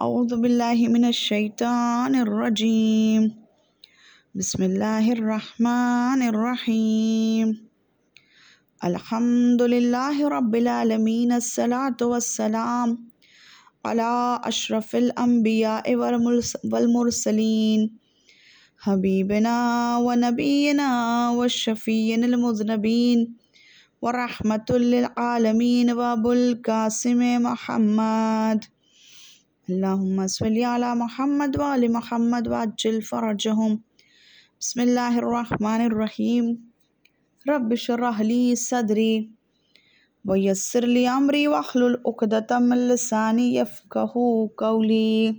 أعوذ بالله من الشيطان الرجيم بسم الله الرحمن الرحيم الحمد لله رب العالمين الصلاة والسلام على أشرف الأنبياء والمرسلين حبيبنا ونبينا والشفيع المذنبين ورحمة للعالمين وأبو القاسم محمد اللهم صل على محمد وآل محمد وعجل فرجهم بسم الله الرحمن الرحيم رب اشرح لي صدري ويسر لي أمري واحلل عقدة من لساني يفقهوا قولي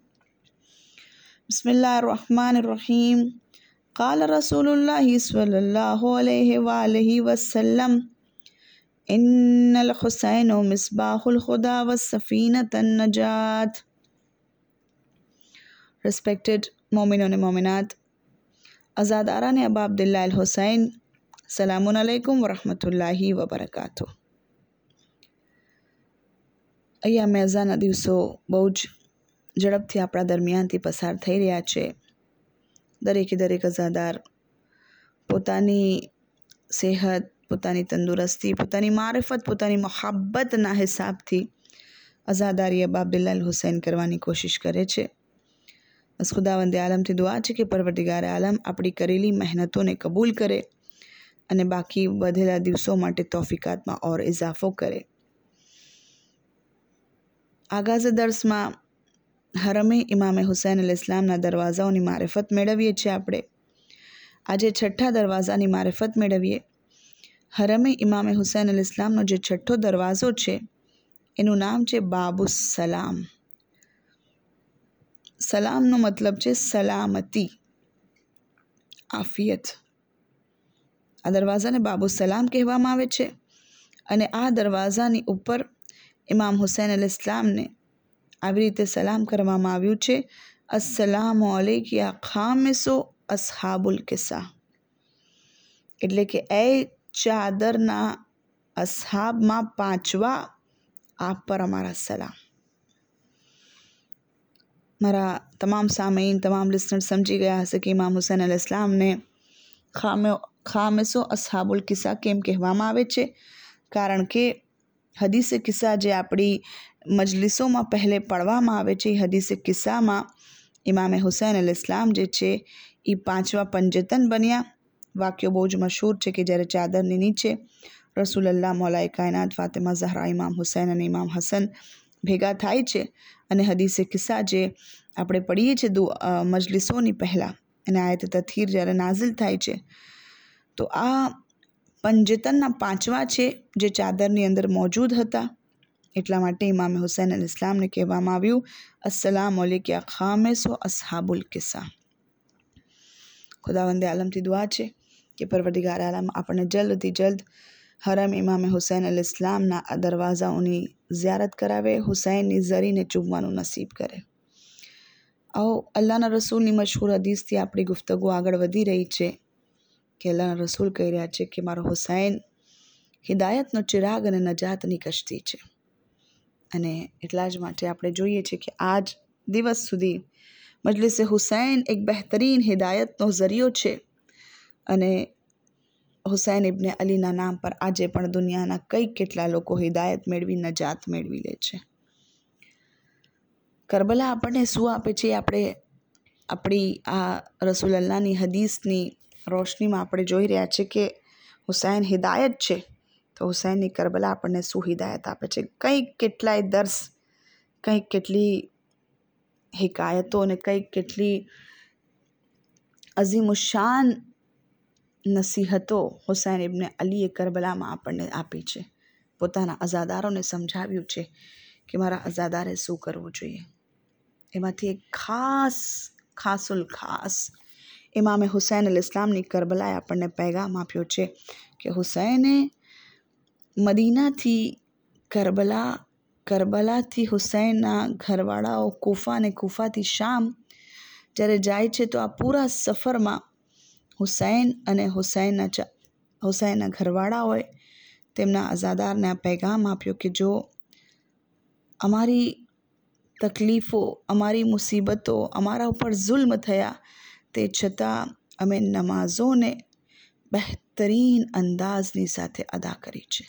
بسم الله الرحمن الرحيم قال رسول الله صلى الله عليه وآله وسلم إن الحسين مصباح الهدى والسفينة النجاة. Respected Mominun and Mominat, Azadarane Aba Abdullah al-Hussein, Salamun alaikum wa rahmatullahi wa barakatuh. અહીંયા મેઝાના દિવસો બહુ જ ઝડપથી આપણા દરમિયાનથી પસાર થઈ રહ્યા છે. દરેકે દરેક અઝાદાર પોતાની સેહત, પોતાની તંદુરસ્તી, પોતાની મારિફત, પોતાની મહાબ્બતના હિસાબથી અઝાદારી અબા અબ્દુલ્લા અલ-હુસૈન કરવાની કોશિશ કરે છે. બસ ખુદાવંદે આલમથી દુઆ છે કે પરવરદિગાર આલમ આપણી કરેલી મહેનતોને કબૂલ કરે અને બાકી વધેલા દિવસો માટે તૌફીકાતમાં ઓર ઇઝાફો કરે. આગાઝ દર્સમાં હરમે ઇમામે હુસૈન અલ ઇસ્લામના દરવાજાઓની મારિફત મેળવીએ છીએ. આપણે આજે છઠ્ઠા દરવાજાની મારિફત મેળવીએ. હરમે ઇમામે હુસૈન અલ ઇસ્લામનો જે છઠ્ઠો દરવાજો છે એનું નામ છે બાબુ સલામ. સલામનો મતલબ છે સલામતી, આફિયત. આ દરવાજાને બાબુ સલામ કહેવામાં આવે છે અને આ દરવાજાની ઉપર ઇમામ હુસૈન અલ ઇસ્લામને આવી રીતે સલામ કરવામાં આવ્યું છે, અસ્સલામુ અલૈકા યા ખામિસો અસ્હાબુલ કિસ્સા. એટલે કે એ ચાદરના અસ્હાબમાં પાંચવા આપ પર અમારા સલામ. મારા તમામ સામઈન, તમામ લિસનર સમજી ગયા હશે કે ઇમામ હુસૈન અલ ઇસ્લામને ખામિસો અસ્હાબુલ કિસ્સા કેમ કહેવામાં આવે છે. કારણ કે હદીસે કિસ્સા જે આપણી મજલિસોમાં પહેલે પढ़વામાં આવે છે, એ હદીસે કિસ્સામાં ઇમામે હુસૈન અલ ઇસ્લામ જે છે એ પાંચવા પંજતન બન્યા. વાક્યો બહુ જ મશહૂર છે કે જ્યારે ચાદરની નીચે રસૂલલ્લાહ મૌલાએ કાયનાત ફાતિમા ઝહરા, ઇમામ હુસૈન અને ઇમામ હસન ભેગા થાય છે અને હદીસે કિસ્સા જે આપણે પઢીએ છીએ મજલિસોની પહેલાં અને આયત તથહીર જ્યારે નાઝિલ થાય છે તો આ પંજતનના પાંચવા છે જે ચાદરની અંદર મોજૂદ હતા. એટલા માટે ઇમામે હુસૈન અલ ઇસ્લામને કહેવામાં આવ્યું અસ્સલામુ અલૈકા ખામિસો અસ્હાબુલ કિસ્સા. ખુદાવંદે આલમથી દુઆ છે કે પરવરદિગાર આલમ આપણને જલ્દથી જલ્દ હરમ ઇમામે હુસૈન અલ ઇસ્લામના આ દરવાજાઓની ઝિયારત કરાવે, હુસૈનની ઝરીને ચૂમવાનું નસીબ કરે. આવો અલ્લાહના રસૂલની મશહૂર હદીસથી આપણી ગુફ્તગુ આગળ વધી રહી છે કે અલ્લાહના રસૂલ કહી રહ્યા છે કે મારો હુસૈન હિદાયતનો ચિરાગ અને નજાતની કશ્તી છે. અને એટલા જ માટે આપણે જોઈએ છીએ કે આજ દિવસ સુધી મજલિસે હુસૈન એક બહેતરીન હિદાયતનો ઝરિયો છે અને હુસૈન ઇબ્ને અલીના નામ પર આજે પણ દુનિયાના કેટલા લોકો હિદાયત મેળવી, નજાત મેળવી લે છે. કરબલા આપણને શું આપે છે આપણે આપણી આ રસૂલલ્લાહની હદીસની રોશનીમાં આપણે જોઈ રહ્યા છીએ કે હુસૈન હિદાયત છે. તો હુસૈનની કરબલા આપણને શું હિદાયત આપે છે. કેટલાય દર્સ, કેટલી હિકાયતો અને કેટલી અઝીમુશાન નસીહતો હુસૈન ઇબ્ને અલીએ કરબલામાં આપણને આપી છે. પોતાના અઝાદારોને સમજાવ્યું છે કે મારા અઝાદારે શું કરવું જોઈએ. એમાંથી એક ખાસ ઇમામે હુસૈન અલ ઇસ્લામની કરબલાએ આપણને પૈગામ આપ્યો છે કે હુસૈને મદીનાથી કરબલાથી હુસૈનના ઘરવાળાઓ કૂફા અને કૂફાથી શામ જ્યારે જાય છે તો આ પૂરા સફરમાં હુસૈન અને હુસૈનના ઘરવાળાઓએ તેમના અઝાદારને આ પૈગામ આપ્યો કે જો અમારી તકલીફો, અમારી મુસીબતો, અમારા ઉપર જુલ્મ થયા, તે છતાં અમે નમાઝોને બહેતરીન અંદાજની સાથે અદા કરી છે.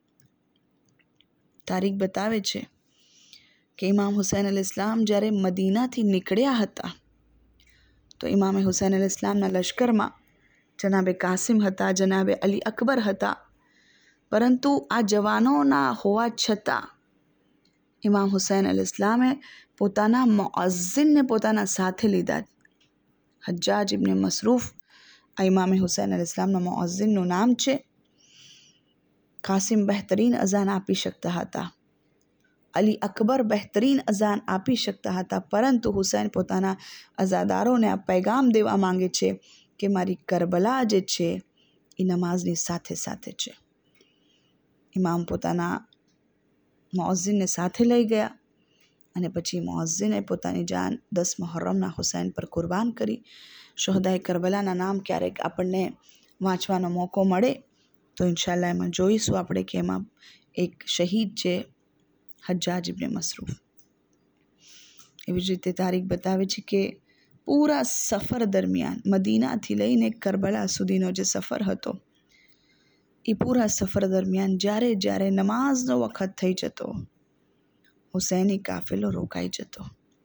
તારીખ બતાવે છે કે ઇમામ હુસૈન અલૈહિસ્સલામ જ્યારે મદીનાથી નીકળ્યા હતા તો ઇમામે હુસૈન અલૈહિસ્સલામના લશ્કરમાં જનાબે કાસિમ હતા, જનાબે અલી અકબર હતા. પરંતુ આ જવાનોના હોવા છતાં ઇમામ હુસૈન અલૈહિસ્સલામે પોતાના મુઅઝ્ઝિનને પોતાના સાથે લીધા. હજ્જાજ ઇબ્ન મસરૂફ આ ઇમામે હુસૈન અલૈહિસ્સલામના મુઅઝ્ઝિનનું નામ છે. કાસિમ બહેતરીન અઝાન આપી શકતા હતા, અલી અકબર બહેતરીન અઝાન આપી શકતા હતા, પરંતુ હુસૈન પોતાના અઝાદારોને આ પૈગામ દેવા માંગે છે કે મારી કરબલા જે છે એ નમાઝની સાથે સાથે છે. ઇમામ પોતાના મુઅઝ્ઝિનને સાથે લઈ ગયા અને પછી મુઅઝ્ઝિને પોતાની જાન 10 મુહર્રમના હુસૈન પર કુરબાન કરી. શોહદાએ કરબલાના નામ ક્યારેક આપણને વાંચવાનો મોકો મળે તો ઇન્શાલ્લાહ એમાં જોઈશું આપણે કે એમાં એક શહીદ છે હજ્જાજ ઇબ્ન મસરૂફ. એવી જ રીતે તારીખ બતાવે છે કે પૂરા સફર દરમિયાન મદીનાથી લઈને કરબલા સુધીનો જે સફર હતો એ પૂરા સફર દરમિયાન જ્યારે જ્યારે નમાઝનો વખત થઈ જતો હુસૈની કાફિલો રોકાઈ જતો,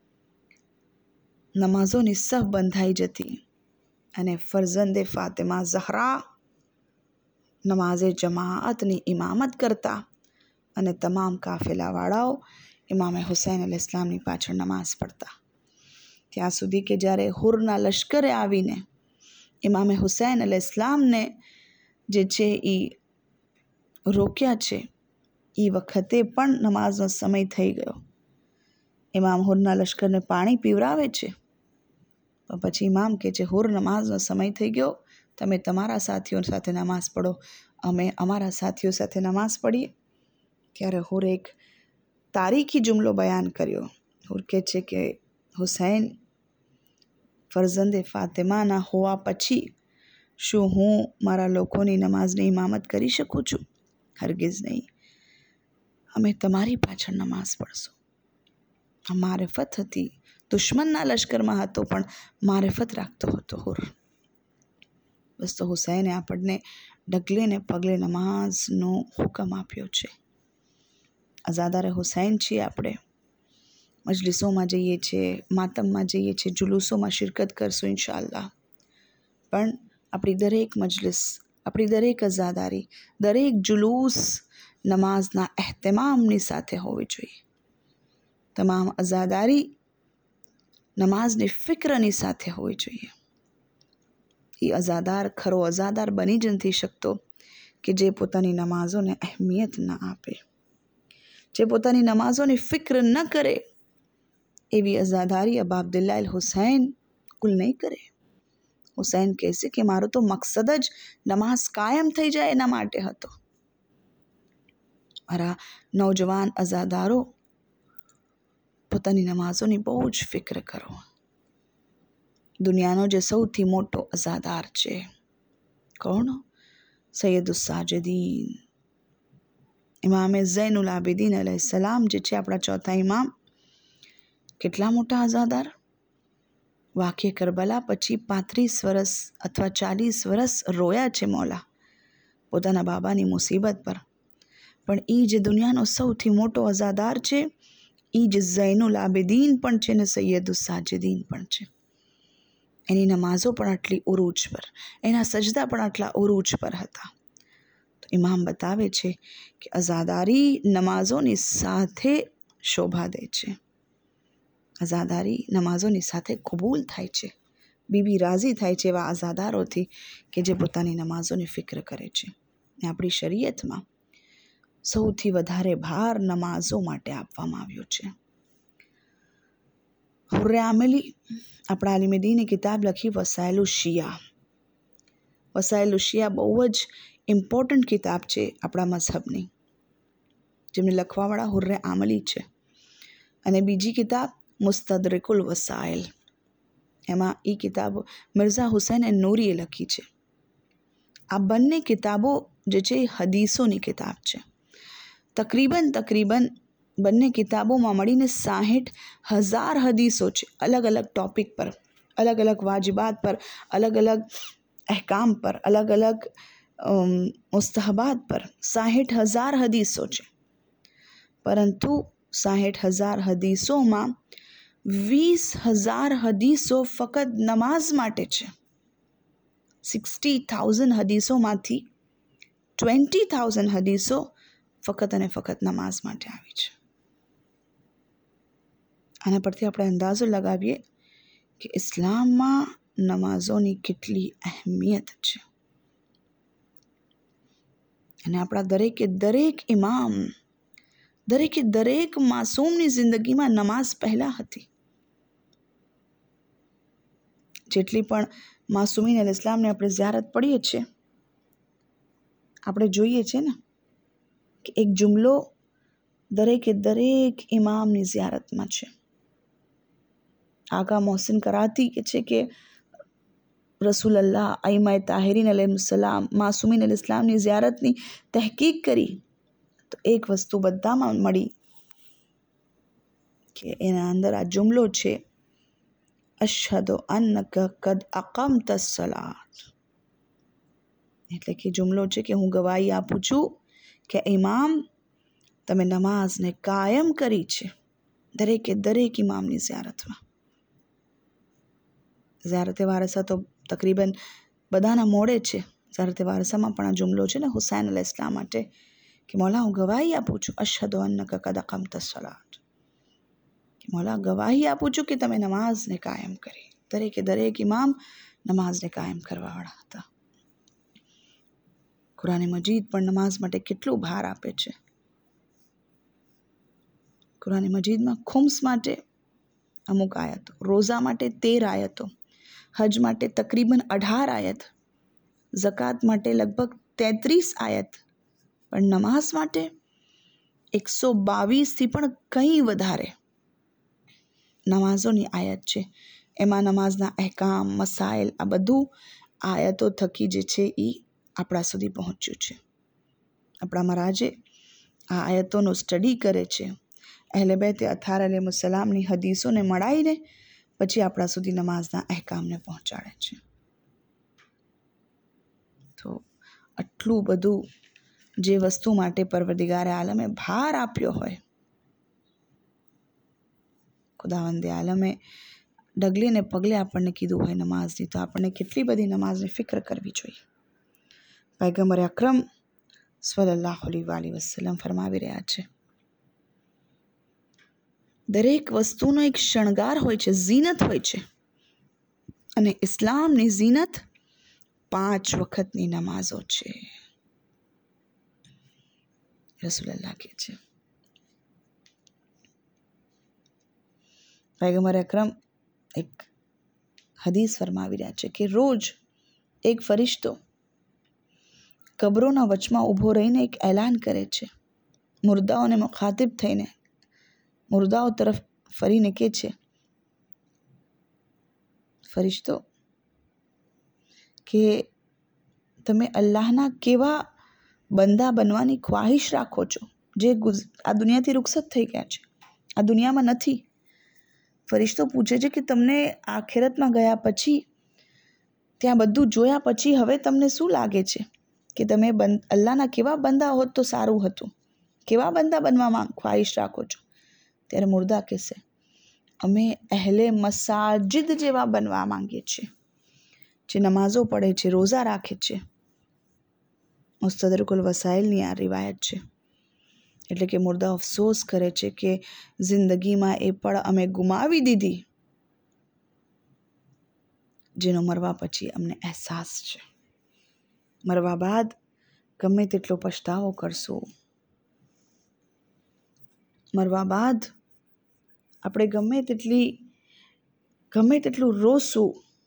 નમાઝોની સફ બંધાઈ જતી અને ફરઝંદે ફાતિમા ઝહરા નમાઝે જમાઅતની ઇમામત કરતા અને તમામ કાફિલાવાળાઓ ઇમામે હુસૈન અલૈહિસ્સલામની પાછળ નમાઝ પઢતા. ત્યાં સુધી કે જ્યારે હુરના લશ્કરે આવીને ઇમામે હુસૈન અલૈહિસ્સલામને જે છે એ રોક્યા છે, એ વખતે પણ નમાઝનો સમય થઈ ગયો. ઇમામ હુરના લશ્કરને પાણી પીવરાવે છે, પણ પછી ઇમામ કે છે હુર નમાઝનો સમય થઈ ગયો, તમે તમારા સાથીઓ સાથે નમાઝ પઢો, અમે અમારા સાથીઓ સાથે નમાઝ પઢીએ. ત્યારે હુર એક તારીખી જુમલો બયાન કર્યો. હુર કહે છે કે હુસૈન ફરઝંદે ફાતિમાના હોવા પછી શું હું મારા લોકોની નમાઝની ઇમામત કરી શકું છું? હરગિઝ નહીં. અમે તમારી પાછળ નમાઝ પઢશું. આ મારિફત હતી, દુશ્મનના લશ્કરમાં હતો પણ મારિફત રાખતો હતો હુર. બસ તો હુસૈને આપણને ડગલે ને પગલે નમાઝનો હુકમ આપ્યો છે. અઝાદારે હુસૈન છીએ આપણે. મજલિસોમાં જઈએ છીએ, માતમમાં જઈએ છીએ, જુલુસોમાં શિરકત કરશું ઇન્શાઅલ્લાહ. પણ આપણી દરેક મજલિસ, આપણી દરેક અઝાદારી, દરેક જુલુસ નમાઝના એહતમામની સાથે હોવી જોઈએ. તમામ અઝાદારી નમાઝની ફિક્રની સાથે હોવી જોઈએ. એ અઝાદાર ખરો અઝાદાર બની જ નથી શકતો કે જે પોતાની નમાઝોને અહેમિયત ન આપે, જે પોતાની નમાઝોની ફિક્ર ન કરે. એવી અઝાદારી અબા અબ્દુલ્લાહ અલ હુસૈન કુલ નહીં કરે. હુસૈન કહેશે કે મારો તો મકસદ જ નમાઝ કાયમ થઈ જાય એના માટે હતો. મારા નૌજવાન અઝાદારો, પોતાની નમાઝોની બહુ જ ફિક્ર કરો. દુનિયાનો જે સૌથી મોટો અઝાદાર છે કોણ? સૈયદુસ સાજિદીન ઇમામે ઝૈનુલ આબિદીન અલૈહિસ્સલામ જે છે આપણા ચોથા ઇમામ. કેટલા મોટા અઝાદાર! વાક્ય કરબલા પછી 35 વર્ષ અથવા 40 વર્ષ રોયા છે મૌલા પોતાના બાબાની મુસીબત પર. પણ એ જે દુનિયાનો સૌથી મોટો અઝાદાર છે એ જ ઝૈનુલ આબિદીન પણ છે ને સૈયદુસ સાજિદીન પણ છે. એની નમાઝો પણ આટલી ઉરૂજ પર, એના સજદા પણ આટલા ઉરૂજ પર હતા. તો ઇમામ બતાવે છે કે અઝાદારી નમાઝોની સાથે શોભા દે છે, અઝાદારી નમાઝોની સાથે કબૂલ થાય છે. બીબી રાજી થાય છે એવા અઝાદારોથી કે જે પોતાની નમાઝોની ફિક્ર કરે છે. ને આપણી શરીયતમાં સૌથી વધારે ભાર નમાઝો માટે આપવામાં આવ્યો છે. હુર્રે આમિલી આપણા આલિમે દીને કિતાબ લખી વસાયલુ શિયા. વસાયલુ શિયા બહુ જ ઇમ્પોર્ટન્ટ કિતાબ છે આપણા મઝહબની, જેમને લખવાવાળા હુર્રે આમલી છે. અને બીજી કિતાબ મુસ્તદરિકુલ વસાઇલ, એમાં એ કિતાબ મિર્ઝા હુસૈન નૂરીએ લખી છે. આ બંને કિતાબો જે છે એ હદીસોની કિતાબ છે. તકરીબન બંને કિતાબોમાં મળીને 60,000 હદીસો છે, અલગ અલગ ટૉપિક પર, અલગ અલગ વાજિબાત પર, અલગ અલગ અહેકામ પર, અલગ અલગ મુસ્તહબાત પર 60,000 હદીસો છે. પરંતુ 60,000 હદીસોમાં 20,000 હદીસો ફક્ત નમાઝ માટે છે. 60,000 હદીસોમાંથી 20,000 હદીસો ફક્ત અને ફક્ત નમાઝ માટે આવી છે. આના પરથી આપણે અંદાજો લગાવીએ કે ઇસ્લામમાં નમાઝોની કેટલી અહેમિયત છે. અને આપણા દરેક ઇમામ, દરેક માસૂમની જિંદગીમાં નમાઝ પહેલાં હતી. જેટલી પણ માસૂમીન અલ-ઇસ્લામને આપણે ઝિયારત પડીએ છીએ, આપણે જોઈએ છીએ ને કે એક જુમલો દરેક ઇમામની ઝિયારતમાં છે. આકા મોહસિન કરાતી કે છે કે રસૂલલ્લાહ અઈમાએ તાહિરીન અલૈહિસ્સલામ માસૂમીન અલ-ઇસ્લામની ઝિયારતની તહકીક કરી તો એક વસ્તુ બધામાં મળી કે એના અંદર આ જુમલો છે, અશહદુ અન્નકા કદ અકમતા સલાત. એટલે કે જુમલો છે કે હું ગવાહી આપું છું કે ઇમામ તમે નમાઝને કાયમ કરી છે. દરેક ઇમામની ઝિયારતમાં. ઝિયારતે વારસા તો તકરીબન બધાના મોડે છે. ઝિયારતે વારસામાં પણ આ જુમલો છે ને હુસૈન અલૈહિસ્સલામ માટે કે મોલા હું ગવાહી આપું છું, અશહદુ અન્નકા કદ અકમતા સલાત, કે મોલા ગવાહી આપું છું કે તમે નમાઝને કાયમ કરી. દરેક ઇમામ નમાઝને કાયમ કરવાવાળા હતા. કુરાન મજીદ પણ નમાઝ માટે કેટલું ભાર આપે છે. કુરાન મજીદમાં ખુમ્સ માટે અમુક આયતો, રોઝા માટે 13 આયતો, હજ માટે તકરીબન 18 આયત, ઝકાત માટે લગભગ 33 આયત, પણ નમાઝ માટે 122થી પણ કંઈ વધારે નમાઝોની આયત છે. એમાં નમાઝના અહેકામ, મસાઇલ આ બધું આયતો થકી જે છે એ આપણા સુધી પહોંચ્યું છે. આપણા મહારાજે આ આયતોનો સ્ટડી કરે છે. અહેલે બેતે અથાર અલૈહિસ્સલામની હદીસોને મળાઈને પછી આપણા સુધી નમાઝના અહેકામને પહોંચાડે છે. તો આટલું બધું જે વસ્તુ માટે પરવરદિગારે આલમે ભાર આપ્યો હોય, ખુદાવંદે આલમે ડગલે ને પગલે આપણને કીધું હોય નમાઝની, તો આપણને કેટલી બધી નમાઝની ફિક્ર કરવી જોઈએ. પૈગંબર અકરમ સલ્લલ્લાહુ અલૈહિ વસલ્લમ ફરમાવી રહ્યા છે, દરેક વસ્તુનો એક શણગાર હોય છે, ઝીનત હોય છે, અને ઇસ્લામની ઝીનત 5 વખતની નમાઝો છે. રસૂલલ્લાહ કહે છે. પૈગંબર અકરમ એક હદીસ ફરમાવી રહ્યા છે કે રોજ એક ફરિશ્તો કબરોના વચમાં ઊભો રહીને એક એલાન કરે છે. મુર્દાઓને મુખાતિબ થઈને મુર્દાઓ તરફ ફરીને કહે છે, ફરિશ્તો કે તમે અલ્લાહના કેવા બંદા બનવાની ખ્વાહિશ રાખો છો જે આ દુનિયાથી રૂખસત થઈ ગયા છે, આ દુનિયામાં નથી. ફરિશ્તો પૂછે છે કે તમને આખિરતમાં ગયા પછી, ત્યાં બધું જોયા પછી હવે તમને શું લાગે છે કે તમે અલ્લાહના કેવા બંદા હોત તો સારું હતું, કેવા બંદા બનવામાં ખ્વાહિશ રાખો છો? ત્યારે મુર્દા કહેશે, અમે અહેલે મસાજિદ જેવા બનવા માંગીએ છીએ, જે નમાઝો પડે છે, રોઝા રાખે છે. મુસ્તદરકુલ વસાઇલની આ રિવાયત છે. એટલે કે મુર્દા અફસોસ કરે છે કે જિંદગીમાં એ પળ અમે ગુમાવી દીધી જેનો મરવા પછી અમને અહેસાસ છે. મરવા બાદ ગમે તેટલો પછતાવો કરશું, મરવા બાદ આપણે ગમે તેટલું રોશું,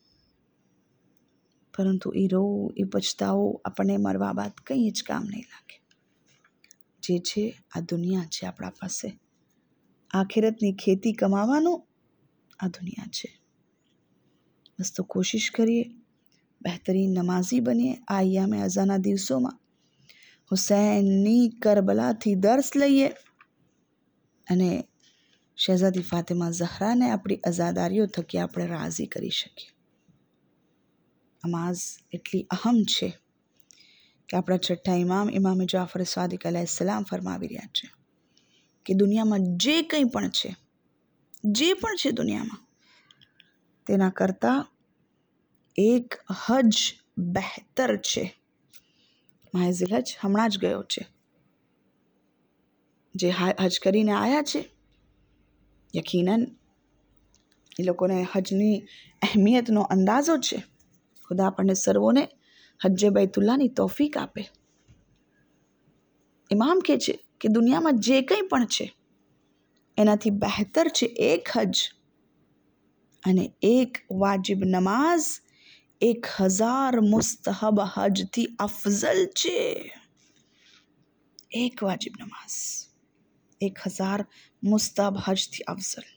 પરંતુ એ પછતાવો આપણને મરવા બાદ કંઈ જ કામ નહીં લાગે. જે છે આ દુનિયા છે આપણા પાસે, આખિરતની ખેતી કમાવાનું આ દુનિયા છે. બસ તો કોશિશ કરીએ, બહેતરીન નમાઝી બનીએ. આ અય્યામે અઝાના દિવસોમાં હુસૈનની કરબલાથી દર્સ લઈએ અને શહેઝાદી ફાતિમા ઝહરાને આપણી અઝાદારીઓ થકી આપણે રાજી કરી શકીએ. નમાઝ એટલી અહમ છે કે આપણા છઠ્ઠા ઇમામ જાફર સાદિક અલૈહિસ્સલામ ફરમાવી રહ્યા છે કે દુનિયામાં જે કંઈ પણ છે દુનિયામાં તેના કરતાં એક હજ બહેતર છે. માહિઝિલ હજ હમણાં જ ગયો છે. જે હજ કરીને આવ્યા છે યકીનન એ લોકોને હજની અહેમિયતનો અંદાજો છે. ખુદા આપણને સર્વોને હજ્જે બૈતુલ્લાહની તૌફીક આપે. ઇમામ કહે છે કે દુનિયામાં જે કંઈ પણ છે એનાથી બહેતર છે એક હજ, અને એક વાજિબ નમાઝ 1000 મુસ્તહબ હજથી અફઝલ છે. એક વાજિબ નમાઝ 1000 મુસ્તહબ હજથી અફઝલ.